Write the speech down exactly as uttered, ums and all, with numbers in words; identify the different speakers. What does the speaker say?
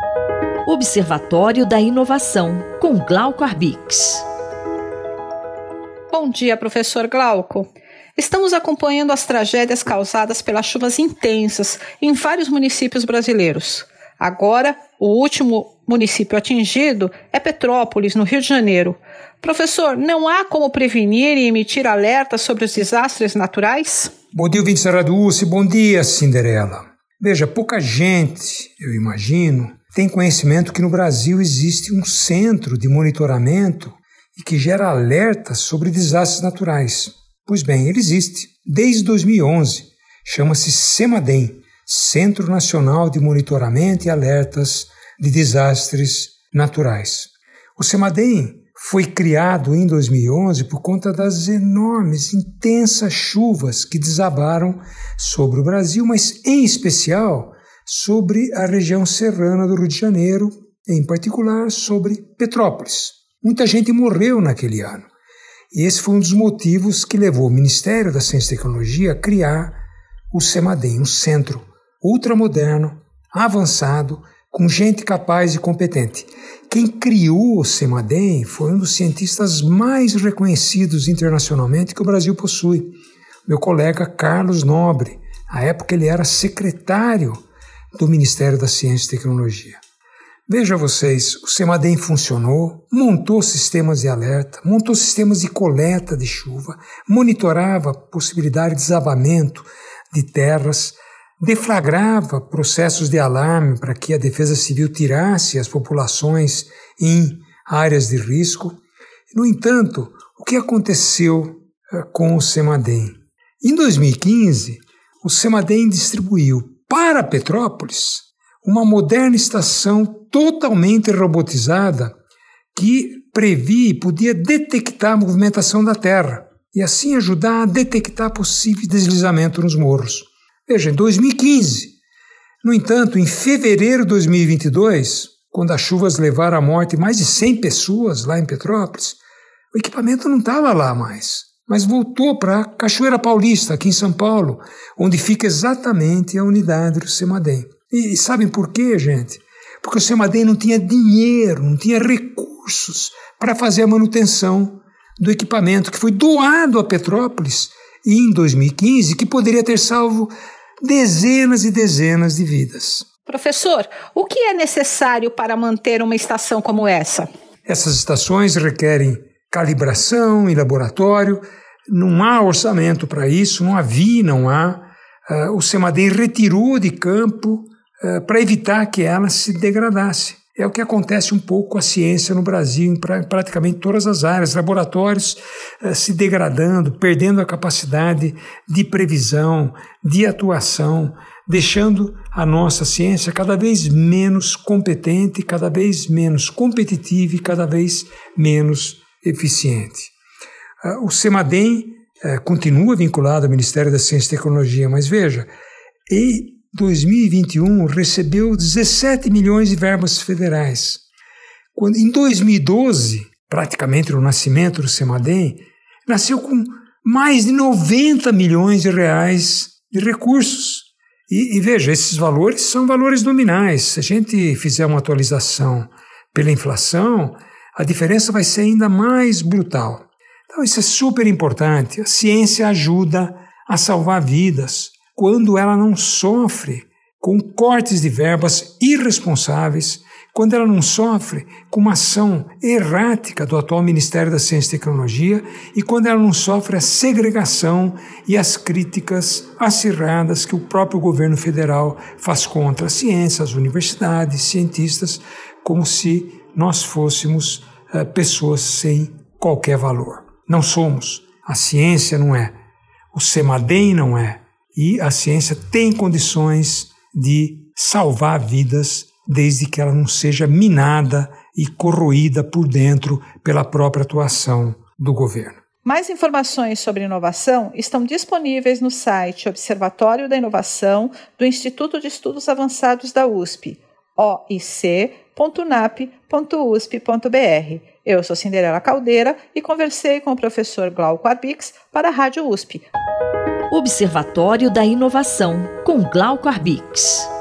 Speaker 1: Observatório da Inovação, com Glauco Arbix.
Speaker 2: Bom dia, professor Glauco. Estamos acompanhando as tragédias causadas pelas chuvas intensas em vários municípios brasileiros. Agora, o último município atingido é Petrópolis, no Rio de Janeiro. Professor, não há como prevenir e emitir alertas sobre os desastres naturais?
Speaker 3: Bom dia, ouvintes da Rádio U S P. Bom dia, Cinderela. Veja, pouca gente, eu imagino, tem conhecimento que no Brasil existe um centro de monitoramento e que gera alertas sobre desastres naturais. Pois bem, ele existe desde dois mil e onze. Chama-se CEMADEM, Centro Nacional de Monitoramento e Alertas de Desastres Naturais. O CEMADEM foi criado em dois mil e onze por conta das enormes, intensas chuvas que desabaram sobre o Brasil, mas em especial sobre a região serrana do Rio de Janeiro, em particular sobre Petrópolis. Muita gente morreu naquele ano. E esse foi um dos motivos que levou o Ministério da Ciência e Tecnologia a criar o CEMADEM, um centro ultramoderno, avançado, com gente capaz e competente. Quem criou o CEMADEM foi um dos cientistas mais reconhecidos internacionalmente que o Brasil possui, meu colega Carlos Nobre. À época ele era secretário do Ministério da Ciência e Tecnologia. Veja vocês, o CEMADEM funcionou, montou sistemas de alerta, montou sistemas de coleta de chuva, monitorava a possibilidade de desabamento de terras, deflagrava processos de alarme para que a Defesa Civil tirasse as populações em áreas de risco. No entanto, o que aconteceu uh, com o CEMADEM? Em dois mil e quinze, o CEMADEM distribuiu para Petrópolis uma moderna estação totalmente robotizada que previa e podia detectar a movimentação da terra e assim ajudar a detectar possível deslizamento nos morros. Veja, em dois mil e quinze. No entanto, em fevereiro de dois mil e vinte e dois, quando as chuvas levaram à morte mais de cem pessoas lá em Petrópolis, o equipamento não estava lá mais, mas voltou para Cachoeira Paulista, aqui em São Paulo, onde fica exatamente a unidade do CEMADEM. E, e sabem por quê, gente? Porque o CEMADEM não tinha dinheiro, não tinha recursos para fazer a manutenção do equipamento que foi doado a Petrópolis em dois mil e quinze, que poderia ter salvo dezenas e dezenas de vidas.
Speaker 2: Professor, o que é necessário para manter uma estação como essa?
Speaker 3: Essas estações requerem calibração em laboratório, não há orçamento para isso, não havia, não há. Uh, o CEMADEM retirou de campo uh, para evitar que ela se degradasse. É o que acontece um pouco com a ciência no Brasil, em pra, praticamente todas as áreas, laboratórios uh, se degradando, perdendo a capacidade de previsão, de atuação, deixando a nossa ciência cada vez menos competente, cada vez menos competitiva e cada vez menos eficiente. Uh, o CEMADEM uh, continua vinculado ao Ministério da Ciência e Tecnologia, mas veja, em dois mil e vinte e um recebeu dezessete milhões de verbas federais. Quando, em dois mil e doze, praticamente no nascimento do CEMADEM, nasceu com mais de noventa milhões de reais de recursos. E, e veja, esses valores são valores nominais. Se a gente fizer uma atualização pela inflação, a diferença vai ser ainda mais brutal. Então isso é super importante. A ciência ajuda a salvar vidas quando ela não sofre com cortes de verbas irresponsáveis, quando ela não sofre com uma ação errática do atual Ministério da Ciência e Tecnologia e quando ela não sofre a segregação e as críticas acirradas que o próprio governo federal faz contra a ciência, as universidades, cientistas, como se nós fôssemos uh, pessoas sem qualquer valor. Não somos. A ciência não é. O CEMADEM não é. E a ciência tem condições de salvar vidas desde que ela não seja minada e corroída por dentro pela própria atuação do governo.
Speaker 2: Mais informações sobre inovação estão disponíveis no site Observatório da Inovação do Instituto de Estudos Avançados da U S P, o i c ponto n a p ponto u s p ponto b r. Eu sou Cinderela Caldeira e conversei com o professor Glauco Arbix para a Rádio U S P.
Speaker 1: Observatório da Inovação, com Glauco Arbix.